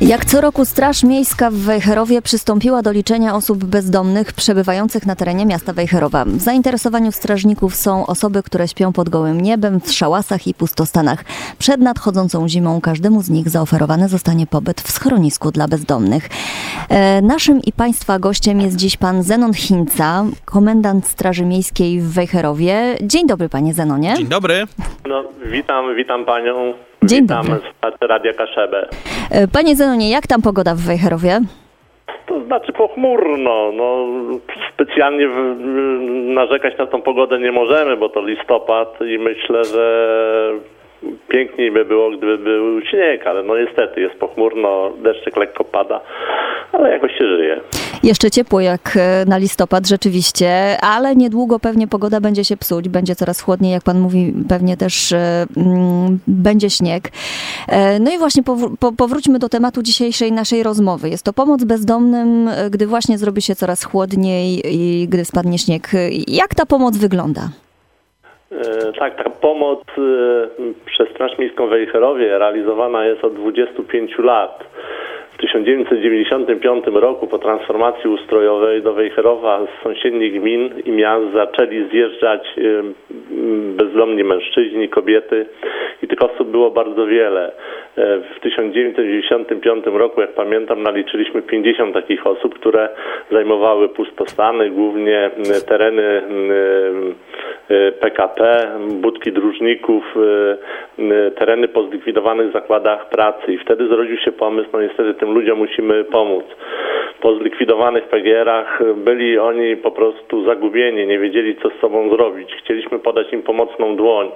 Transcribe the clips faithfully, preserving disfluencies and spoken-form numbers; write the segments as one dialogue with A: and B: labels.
A: Jak co roku Straż Miejska w Wejherowie przystąpiła do liczenia osób bezdomnych przebywających na terenie miasta Wejherowa. W zainteresowaniu strażników są osoby, które śpią pod gołym niebem, w szałasach i pustostanach. Przed nadchodzącą zimą każdemu z nich zaoferowany zostanie pobyt w schronisku dla bezdomnych. E, naszym i Państwa gościem jest dziś pan Zenon Hinca, komendant Straży Miejskiej w Wejherowie. Dzień dobry, panie Zenonie.
B: Dzień dobry.
C: No, witam, witam panią.
A: Dzień
C: witam
A: dobry.
C: z Radia Kaszebę.
A: Panie Zenonie, jak tam pogoda w Wejherowie?
C: To znaczy pochmurno. No, specjalnie w, narzekać na tą pogodę nie możemy, bo to listopad i myślę, że piękniej by było, gdyby był śnieg, ale no niestety jest pochmurno, deszczyk lekko pada, ale jakoś się żyje.
A: Jeszcze ciepło jak na listopad rzeczywiście, ale niedługo pewnie pogoda będzie się psuć, będzie coraz chłodniej, jak pan mówi, pewnie też mm, będzie śnieg. E, no i właśnie powr- po, powróćmy do tematu dzisiejszej naszej rozmowy. Jest to pomoc bezdomnym, gdy właśnie zrobi się coraz chłodniej i gdy spadnie śnieg. Jak ta pomoc wygląda?
C: E, tak, ta pomoc e, przez Straż Miejską w Wejherowie realizowana jest od dwudziestu pięciu lat. W tysiąc dziewięćset dziewięćdziesiątym piątym roku po transformacji ustrojowej do Wejherowa z sąsiednich gmin i miast zaczęli zjeżdżać bezdomni mężczyźni, kobiety i tych osób było bardzo wiele. W tysiąc dziewięćset dziewięćdziesiątym piątym roku, jak pamiętam, naliczyliśmy pięćdziesiąt takich osób, które zajmowały pustostany, głównie tereny P K P, budki dróżników, tereny po zlikwidowanych zakładach pracy. I wtedy zrodził się pomysł, no niestety tym ludziom musimy pomóc. Po zlikwidowanych P G R-ach byli oni po prostu zagubieni, nie wiedzieli, co z sobą zrobić. Chcieliśmy podać im pomocną dłoń.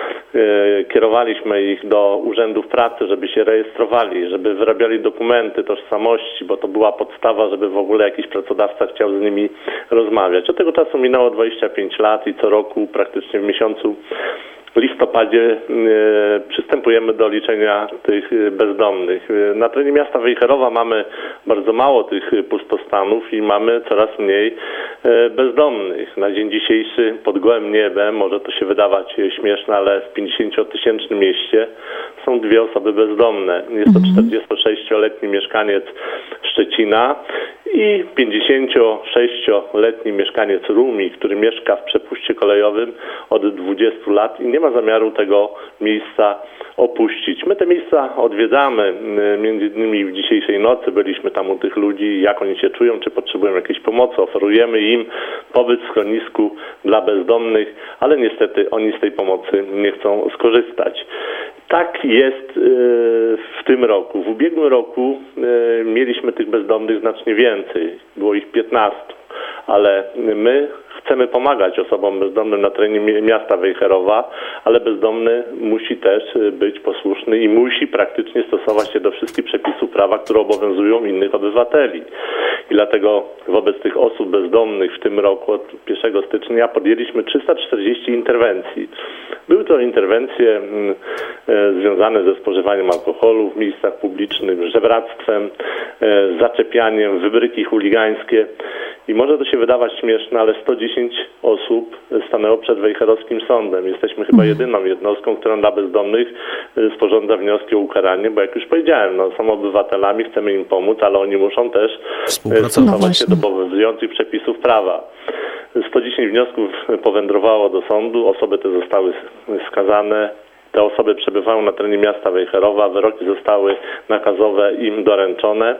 C: Kierowaliśmy ich do urzędów pracy, żeby się rejestrowali, żeby wyrabiali dokumenty tożsamości, bo to była podstawa, żeby w ogóle jakiś pracodawca chciał z nimi rozmawiać. Od tego czasu minęło dwadzieścia pięć lat i co roku praktycznie w miesiącu w listopadzie e, przystępujemy do liczenia tych bezdomnych. Na terenie miasta Wejherowa mamy bardzo mało tych pustostanów i mamy coraz mniej e, bezdomnych. Na dzień dzisiejszy pod gołym niebem, może to się wydawać śmieszne, ale w pięćdziesięciotysięcznym mieście są dwie osoby bezdomne. Jest to czterdziestosześcioletni mieszkaniec Szczecina i pięćdziesięciosześcioletni mieszkaniec Rumi, który mieszka w przepuście kolejowym od dwudziestu lat i nie ma zamiaru tego miejsca opuścić. My te miejsca odwiedzamy, między innymi w dzisiejszej nocy byliśmy tam u tych ludzi, jak oni się czują, czy potrzebują jakiejś pomocy, oferujemy im pobyt w schronisku dla bezdomnych, ale niestety oni z tej pomocy nie chcą skorzystać. Tak jest w tym roku. W ubiegłym roku mieliśmy tych bezdomnych znacznie więcej. Było ich piętnastu, ale my chcemy pomagać osobom bezdomnym na terenie miasta Wejherowa, ale bezdomny musi też być posłuszny i musi praktycznie stosować się do wszystkich przepisów prawa, które obowiązują innych obywateli. I dlatego wobec tych osób bezdomnych w tym roku od pierwszego stycznia podjęliśmy trzysta czterdzieści interwencji. Były to interwencje e, związane ze spożywaniem alkoholu w miejscach publicznych, żebractwem, e, zaczepianiem, wybryki chuligańskie. I może to się wydawać śmieszne, ale sto dziesięć osób stanęło przed wejherowskim sądem. Jesteśmy chyba jedyną jednostką, która dla bezdomnych sporządza wnioski o ukaranie, bo jak już powiedziałem, no, są obywatelami, chcemy im pomóc, ale oni muszą też stosować
A: no
C: się do obowiązujących przepisów prawa. sto dziesięć wniosków powędrowało do sądu, osoby te zostały skazane. Te osoby przebywają na terenie miasta Wejherowa, wyroki zostały nakazowe im doręczone.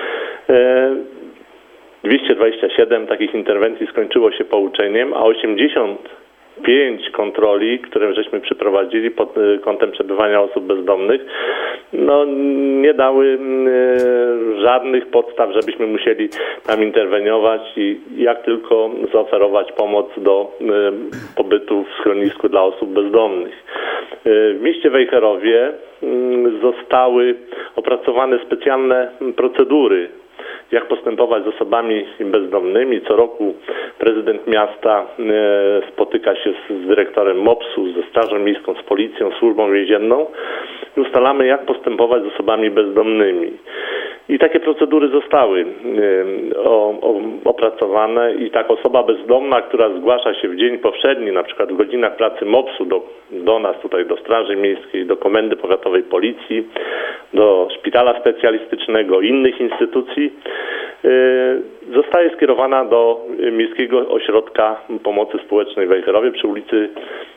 C: dwieście dwadzieścia siedem takich interwencji skończyło się pouczeniem, a osiemdziesiąt pięć kontroli, które żeśmy przeprowadzili pod kątem przebywania osób bezdomnych, no nie dały e, żadnych podstaw, żebyśmy musieli tam interweniować i jak tylko zaoferować pomoc do e, pobytu w schronisku dla osób bezdomnych. E, w mieście Wejherowie m, zostały opracowane specjalne procedury, jak postępować z osobami bezdomnymi. Co roku prezydent miasta e, spotyka się z, z dyrektorem mopsu, ze Strażą Miejską, z policją, służbą więzienną i ustalamy, jak postępować z osobami bezdomnymi. I takie procedury zostały y, o, o, opracowane i tak osoba bezdomna, która zgłasza się w dzień powszedni, na przykład w godzinach pracy mopsu do, do nas tutaj, do Straży Miejskiej, do Komendy Powiatowej Policji, do szpitala specjalistycznego, innych instytucji, zostaje skierowana do Miejskiego Ośrodka Pomocy Społecznej w Wejherowie przy ulicy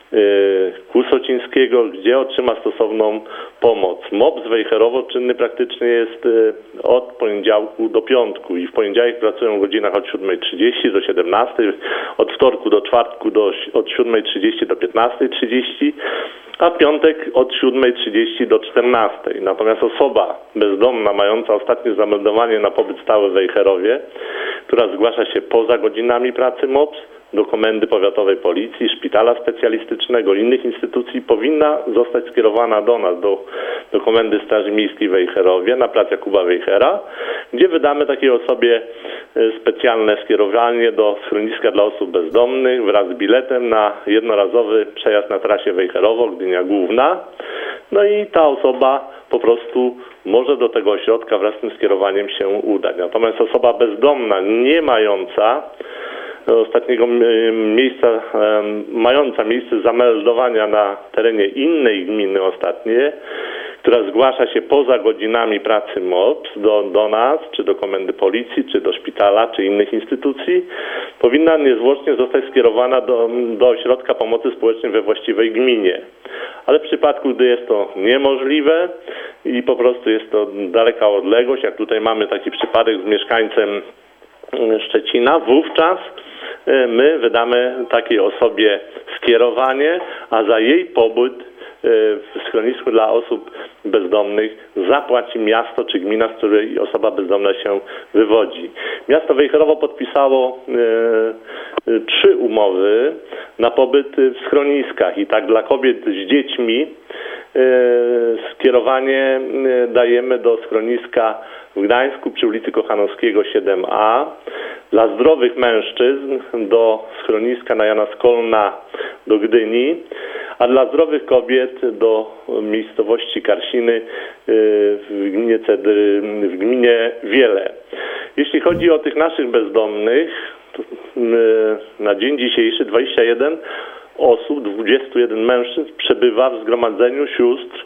C: Kusocińskiego, gdzie otrzyma stosowną pomoc. MOPS Wejherowo czynny praktycznie jest od poniedziałku do piątku i w poniedziałek pracują w godzinach od siódmej trzydzieści do siedemnastej, od wtorku do czwartku do, od siódmej trzydzieści do piętnastej trzydzieści, a w piątek od siódmej trzydzieści do czternastej. Natomiast osoba bezdomna mająca ostatnie zameldowanie na pobyt stały w Wejherowie, która zgłasza się poza godzinami pracy MOPS do Komendy Powiatowej Policji, Szpitala Specjalistycznego, innych instytucji, powinna zostać skierowana do nas, do, do Komendy Straży Miejskiej w Wejherowie, na plac Jakuba Wejhera, gdzie wydamy takiej osobie specjalne skierowanie do schroniska dla osób bezdomnych wraz z biletem na jednorazowy przejazd na trasie Wejherowo-Gdynia Główna. No i ta osoba po prostu może do tego ośrodka wraz z tym skierowaniem się udać. Natomiast osoba bezdomna, nie mająca ostatniego miejsca, mająca miejsce zameldowania na terenie innej gminy ostatnie, która zgłasza się poza godzinami pracy MOPS do, do nas, czy do Komendy Policji, czy do szpitala, czy innych instytucji, powinna niezwłocznie zostać skierowana do, do ośrodka pomocy społecznej we właściwej gminie. Ale w przypadku, gdy jest to niemożliwe i po prostu jest to daleka odległość, jak tutaj mamy taki przypadek z mieszkańcem Szczecina, wówczas my wydamy takiej osobie skierowanie, a za jej pobyt w schronisku dla osób bezdomnych zapłaci miasto czy gmina, z której osoba bezdomna się wywodzi. Miasto Wejherowo podpisało e, e, trzy umowy na pobyt w schroniskach i tak dla kobiet z dziećmi e, skierowanie dajemy do schroniska w Gdańsku przy ulicy Kochanowskiego siedem a, dla zdrowych mężczyzn do schroniska na Jana Skolna do Gdyni, a dla zdrowych kobiet do miejscowości Karsiny w gminie, Cedry, w gminie Wiele. Jeśli chodzi o tych naszych bezdomnych, na dzień dzisiejszy dwadzieścia jeden osób, dwudziestu jeden mężczyzn przebywa w zgromadzeniu sióstr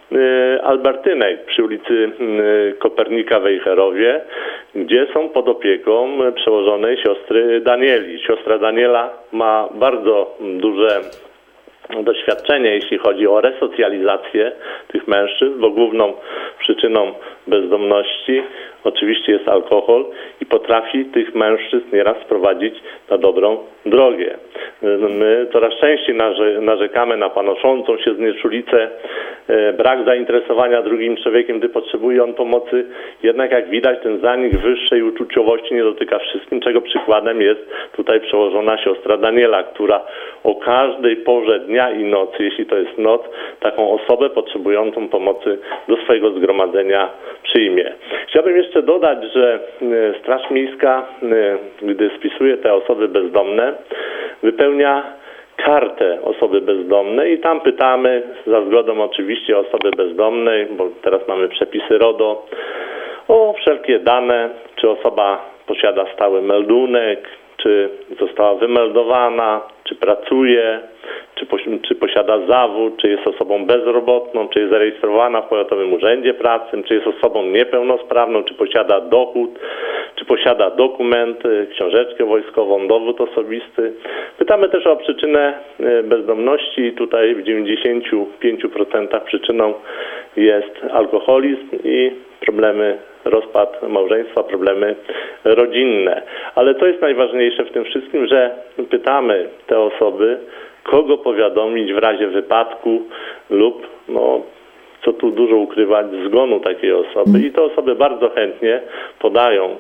C: Albertynek przy ulicy Kopernika w Wejherowie, gdzie są pod opieką przełożonej siostry Danieli. Siostra Daniela ma bardzo duże doświadczenie, jeśli chodzi o resocjalizację tych mężczyzn, bo główną przyczyną bezdomności oczywiście jest alkohol i potrafi tych mężczyzn nieraz sprowadzić na dobrą drogę. My coraz częściej narzekamy na panoszącą się znieczulicę, brak zainteresowania drugim człowiekiem, gdy potrzebuje on pomocy. Jednak jak widać, ten zanik wyższej uczuciowości nie dotyka wszystkim, czego przykładem jest tutaj przełożona siostra Daniela, która o każdej porze dnia i nocy, jeśli to jest noc, taką osobę potrzebującą pomocy do swojego zgromadzenia przyjmie. Chciałbym jeszcze dodać, że Straż Miejska, gdy spisuje te osoby bezdomne, wypełnia kartę osoby bezdomnej i tam pytamy, za zgodą oczywiście osoby bezdomnej, bo teraz mamy przepisy RODO, o wszelkie dane, czy osoba posiada stały meldunek, czy została wymeldowana, czy pracuje, czy, czy posiada zawód, czy jest osobą bezrobotną, czy jest zarejestrowana w Powiatowym Urzędzie Pracy, czy jest osobą niepełnosprawną, czy posiada dochód, czy posiada dokument, książeczkę wojskową, dowód osobisty. Pytamy też o przyczynę bezdomności i tutaj w dziewięćdziesięciu pięciu procentach przyczyną jest alkoholizm i problemy, rozpad małżeństwa, problemy rodzinne. Ale to jest najważniejsze w tym wszystkim, że pytamy te osoby, kogo powiadomić w razie wypadku lub, no, co tu dużo ukrywać, zgonu takiej osoby. I te osoby bardzo chętnie podają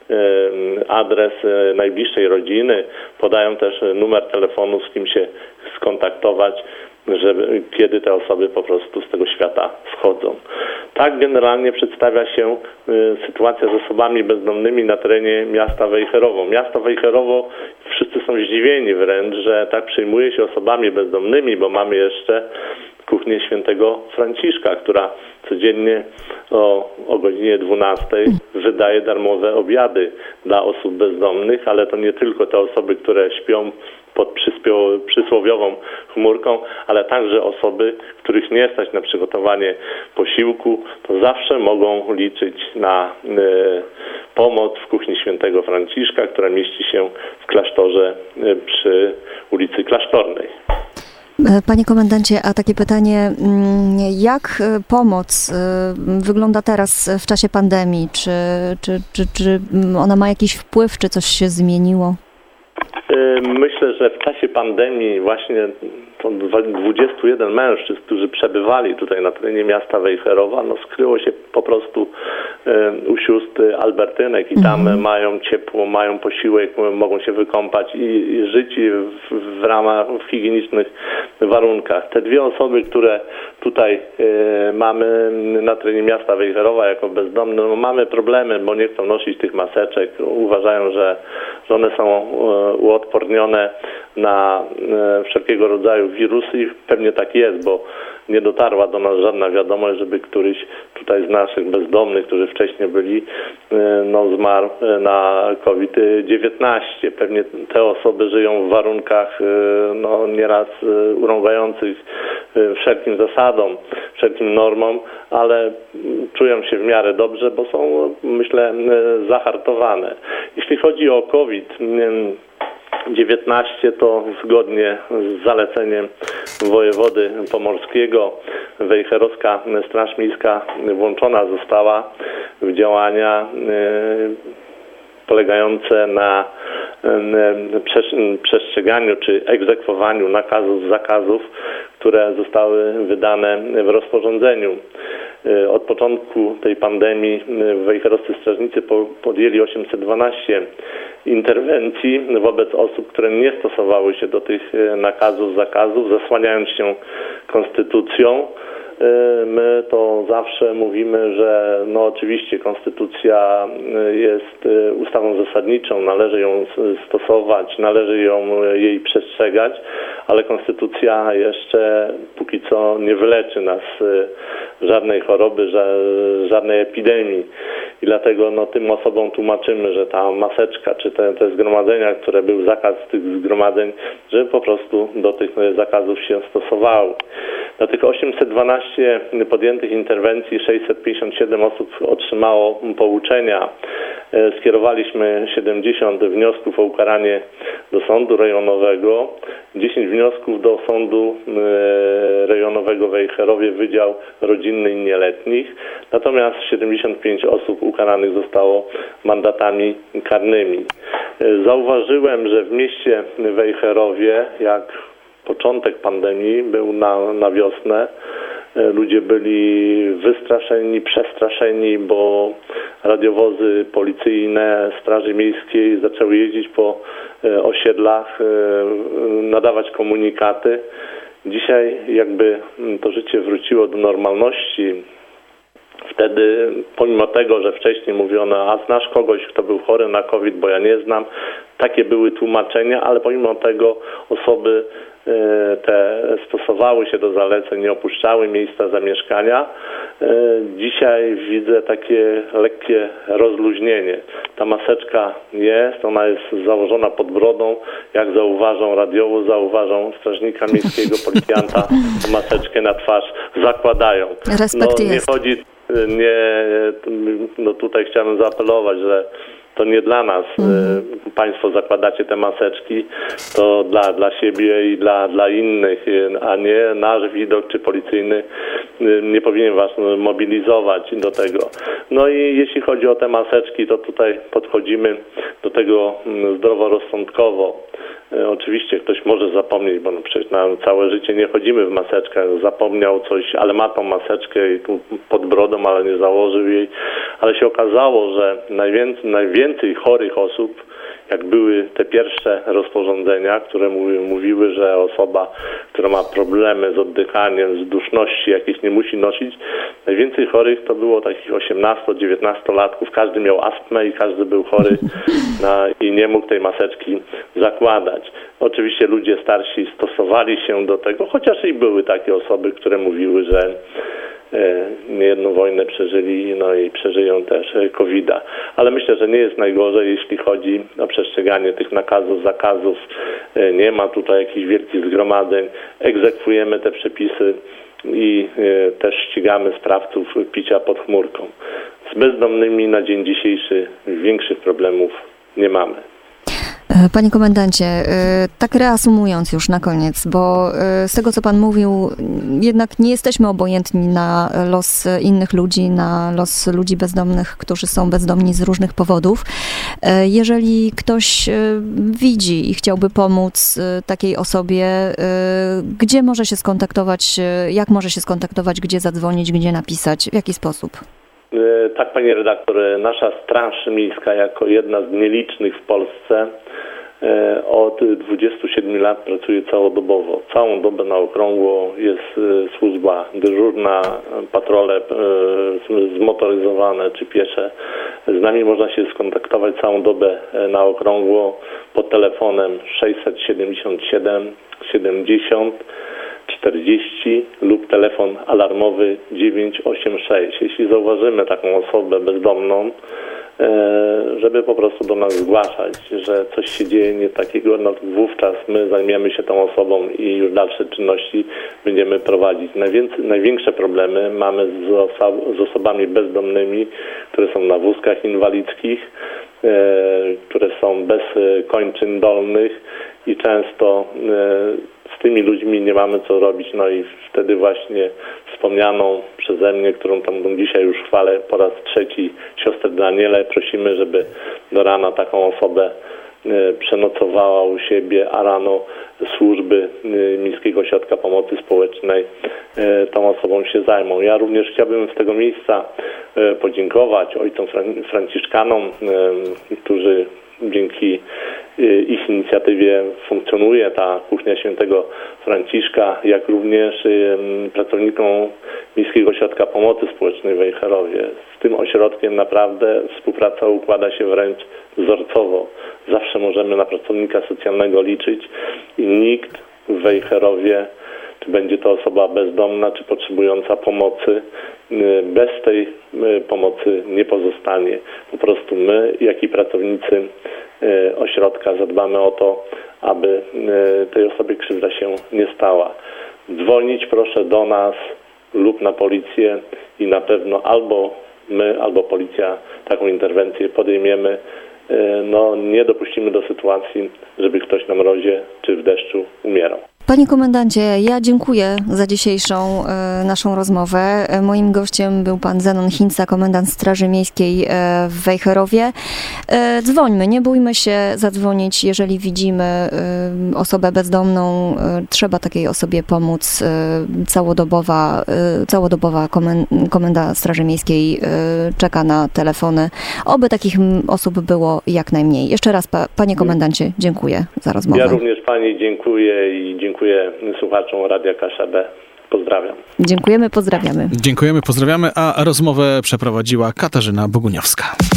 C: adres najbliższej rodziny, podają też numer telefonu, z kim się skontaktować, żeby, kiedy te osoby po prostu z tego świata schodzą. Tak generalnie przedstawia się y, sytuacja z osobami bezdomnymi na terenie miasta Wejherowo. Miasto Wejherowo, wszyscy są zdziwieni wręcz, że tak przyjmuje się osobami bezdomnymi, bo mamy jeszcze kuchnię świętego Franciszka, która codziennie o, o godzinie dwunastej wydaje darmowe obiady dla osób bezdomnych, ale to nie tylko te osoby, które śpią pod przyspio- przysłowiową chmurką, ale także osoby, których nie stać na przygotowanie posiłku, to zawsze mogą liczyć na y, pomoc w kuchni Świętego Franciszka, która mieści się w klasztorze y, przy ulicy Klasztornej.
A: Panie komendancie, a takie pytanie, jak pomoc wygląda teraz w czasie pandemii? Czy, czy, czy, czy ona ma jakiś wpływ, czy coś się zmieniło?
C: Myślę, że w czasie pandemii właśnie to dwudziestu jeden mężczyzn, którzy przebywali tutaj na terenie miasta Wejherowa, no skryło się po prostu u sióstr Albertynek i tam mhm. mają ciepło, mają posiłek, mogą się wykąpać i, i żyć w, w ramach w higienicznych warunkach. Te dwie osoby, które tutaj e, mamy na terenie miasta Wejherowa jako bezdomne, no mamy problemy, bo nie chcą nosić tych maseczek. Uważają, że, że one są e, uodpornione na e, wszelkiego rodzaju wirusy i pewnie tak jest, bo nie dotarła do nas żadna wiadomość, żeby któryś tutaj z naszych bezdomnych, którzy wcześniej byli, no zmarł na kowid dziewiętnaście. Pewnie te osoby żyją w warunkach no nieraz urągających wszelkim zasadom, wszelkim normom, ale czują się w miarę dobrze, bo są, myślę, zahartowane. Jeśli chodzi o kowid dziewiętnaście, to zgodnie z zaleceniem wojewody pomorskiego Wejherowska Straż Miejska włączona została w działania polegające na przestrzeganiu czy egzekwowaniu nakazów, zakazów, które zostały wydane w rozporządzeniu. Od początku tej pandemii wejherowscy strażnicy podjęli osiemset dwanaście interwencji wobec osób, które nie stosowały się do tych nakazów, zakazów, zasłaniając się konstytucją. My to zawsze mówimy, że no oczywiście konstytucja jest ustawą zasadniczą, należy ją stosować, należy ją jej przestrzegać, ale konstytucja jeszcze póki co nie wyleczy nas żadnej choroby, żadnej epidemii. I dlatego no, tym osobom tłumaczymy, że ta maseczka, czy te, te zgromadzenia, które był zakaz tych zgromadzeń, żeby po prostu do tych zakazów się stosowały. Na tych osiemset dwanaście podjętych interwencji sześćset pięćdziesiąt siedem osób otrzymało pouczenia. Skierowaliśmy siedemdziesiąt wniosków o ukaranie do sądu rejonowego, dziesięć wniosków do sądu rejonowego w Wejherowie, Wydział Rodzinny i Nieletnich, natomiast siedemdziesiąt pięć osób ukaranych zostało mandatami karnymi. Zauważyłem, że w mieście Wejherowie, jak początek pandemii był na, na wiosnę, ludzie byli wystraszeni, przestraszeni, bo radiowozy policyjne Straży Miejskiej zaczęły jeździć po osiedlach, nadawać komunikaty. Dzisiaj jakby to życie wróciło do normalności. Wtedy, pomimo tego, że wcześniej mówiono, a znasz kogoś, kto był chory na kowid, bo ja nie znam, takie były tłumaczenia, ale pomimo tego osoby te stosowały się do zaleceń, nie opuszczały miejsca zamieszkania. Dzisiaj widzę takie lekkie rozluźnienie. Ta maseczka jest, ona jest założona pod brodą. Jak zauważą radiowo, zauważą strażnika miejskiego, policjanta, maseczkę na twarz zakładają.
A: Respekt
C: no, nie
A: jest.
C: chodzi, nie, no tutaj chciałbym zaapelować, że to nie dla nas mhm. Państwo zakładacie te maseczki, to dla, dla siebie i dla, dla innych, a nie nasz widok czy policyjny nie powinien was mobilizować do tego. No i jeśli chodzi o te maseczki, to tutaj podchodzimy do tego zdroworozsądkowo. Oczywiście ktoś może zapomnieć, bo no przecież na całe życie nie chodzimy w maseczkach. Zapomniał coś, ale ma tą maseczkę i tu pod brodą, ale nie założył jej. Ale się okazało, że najwięcej, najwięcej chorych osób, jak były te pierwsze rozporządzenia, które mówi, mówiły, że osoba, która ma problemy z oddychaniem, z duszności jakieś nie musi nosić, najwięcej chorych to było takich osiemnasto-dziewiętnastolatków. Każdy miał astmę i każdy był chory na, i nie mógł tej maseczki zakładać. Oczywiście ludzie starsi stosowali się do tego, chociaż i były takie osoby, które mówiły, że niejedną wojnę przeżyli, no i przeżyją też kowida. Ale myślę, że nie jest najgorzej, jeśli chodzi o przestrzeganie tych nakazów, zakazów. Nie ma tutaj jakichś wielkich zgromadzeń. Egzekwujemy te przepisy i też ścigamy sprawców picia pod chmurką. Z bezdomnymi na dzień dzisiejszy większych problemów nie mamy.
A: Panie komendancie, tak reasumując już na koniec, bo z tego, co pan mówił, jednak nie jesteśmy obojętni na los innych ludzi, na los ludzi bezdomnych, którzy są bezdomni z różnych powodów. Jeżeli ktoś widzi i chciałby pomóc takiej osobie, gdzie może się skontaktować, jak może się skontaktować, gdzie zadzwonić, gdzie napisać, w jaki sposób?
C: Tak, pani redaktor, nasza Straż Miejska jako jedna z nielicznych w Polsce od dwudziestu siedmiu lat pracuje całodobowo. Całą dobę na okrągło jest służba dyżurna, patrole zmotoryzowane czy piesze. Z nami można się skontaktować całą dobę na okrągło pod telefonem sześćset siedemdziesiąt siedem siedemdziesiąt czterdzieści lub telefon alarmowy dziewięć osiem sześć. Jeśli zauważymy taką osobę bezdomną, żeby po prostu do nas zgłaszać, że coś się dzieje nie takiego, no wówczas my zajmiemy się tą osobą i już dalsze czynności będziemy prowadzić. Najwięcej, największe problemy mamy z, oso- z osobami bezdomnymi, które są na wózkach inwalidzkich, e, które są bez kończyn dolnych i często e, z tymi ludźmi nie mamy co robić, no i wtedy właśnie wspomnianą przeze mnie, którą tam dzisiaj już chwalę po raz trzeci, siostrę Danielę, prosimy, żeby do rana taką osobę przenocowała u siebie, a rano służby Miejskiego Ośrodka Pomocy Społecznej tą osobą się zajmą. Ja również chciałbym z tego miejsca podziękować ojcom franciszkanom, którzy dzięki ich inicjatywie funkcjonuje ta kuchnia świętego Franciszka, jak również pracownikom Miejskiego Ośrodka Pomocy Społecznej w Wejherowie. Z tym ośrodkiem naprawdę współpraca układa się wręcz wzorcowo. Zawsze możemy na pracownika socjalnego liczyć i nikt w Wejherowie, czy będzie to osoba bezdomna, czy potrzebująca pomocy, bez tej pomocy nie pozostanie. Po prostu my, jak i pracownicy ośrodka zadbamy o to, aby tej osobie krzywda się nie stała. Dzwonić proszę do nas lub na policję i na pewno albo my, albo policja taką interwencję podejmiemy. No, nie dopuścimy do sytuacji, żeby ktoś na mrozie czy w deszczu umierał.
A: Panie komendancie, ja dziękuję za dzisiejszą e, naszą rozmowę. E, moim gościem był pan Zenon Hintsa, komendant Straży Miejskiej e, w Wejherowie. E, dzwońmy, nie bójmy się zadzwonić, jeżeli widzimy e, osobę bezdomną. E, trzeba takiej osobie pomóc. E, całodobowa e, całodobowa komen, komenda Straży Miejskiej e, czeka na telefony. Oby takich osób było jak najmniej. Jeszcze raz, pa, panie komendancie, dziękuję za rozmowę.
C: Ja również pani dziękuję i dziękuję. Dziękuję słuchaczom Radia K S B. Pozdrawiam.
A: Dziękujemy, pozdrawiamy.
B: Dziękujemy, pozdrawiamy, a rozmowę przeprowadziła Katarzyna Boguniowska.